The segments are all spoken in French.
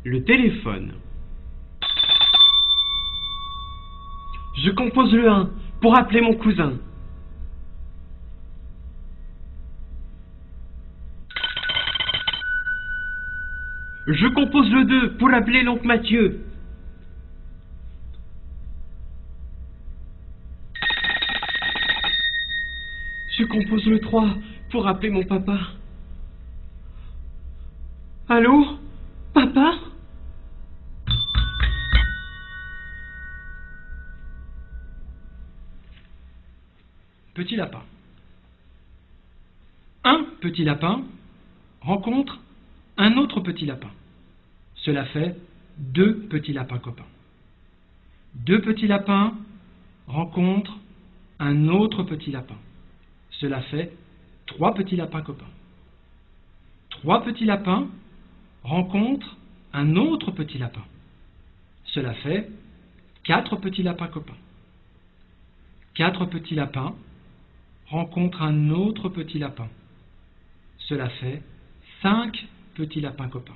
Le téléphone. Je compose le 1 pour appeler mon cousin. Je compose le 2 pour appeler l'oncle Mathieu. Je compose le 3 pour appeler mon papa. Allô? Papa? Petit lapin. Un petit lapin rencontre un autre petit lapin. Cela fait 2 petits lapins copains. 2 petits lapins rencontrent un autre petit lapin. Cela fait 3 petits lapins copains. 3 petits lapins rencontrent un autre petit lapin. Cela fait 4 petits lapins copains. 4 petits lapins rencontrent un autre petit lapin. Cela fait 5 petits lapins copains.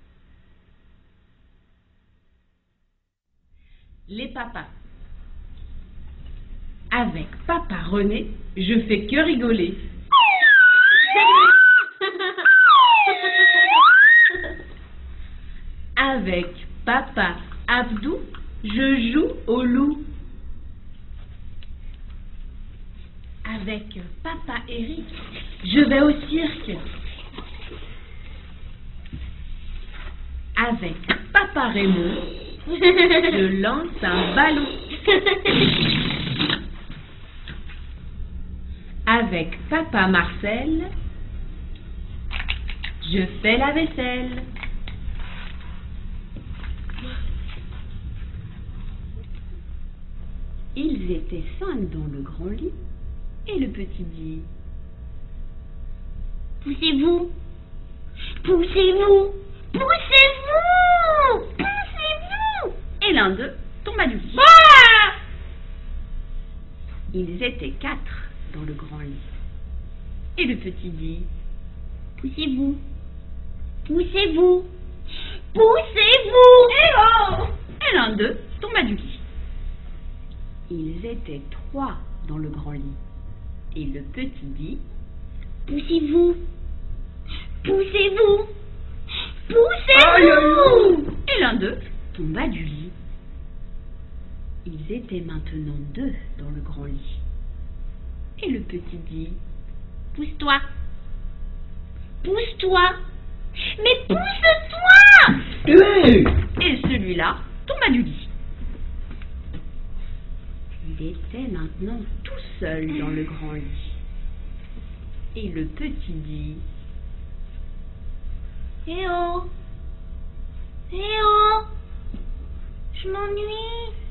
Les papas. Avec papa René, je fais que rigoler. Avec papa Abdou, je joue au loup. Avec papa Eric, je vais au cirque. Avec papa Raymond, je lance un ballon. Avec papa Marcel, je fais la vaisselle. Ils étaient 5 dans le grand lit et le petit dit: poussez-vous, poussez-vous, poussez-vous, poussez-vous. Et l'un d'eux tomba du lit. Ah! Ils étaient 4 dans le grand lit. Et le petit dit: poussez-vous, poussez-vous, poussez-vous. Et oh! Et l'un d'eux tomba du lit. Ils étaient 3 dans le grand lit. Et le petit dit: poussez-vous, poussez-vous, poussez-vous. Et l'un d'eux tomba du lit. Ils étaient maintenant 2 dans le grand lit. Et le petit dit: pousse-toi, pousse-toi, mais pousse-toi. Et celui-là tomba du lit. Il était maintenant tout seul dans le grand lit. Et le petit dit: eh oh, je m'ennuie.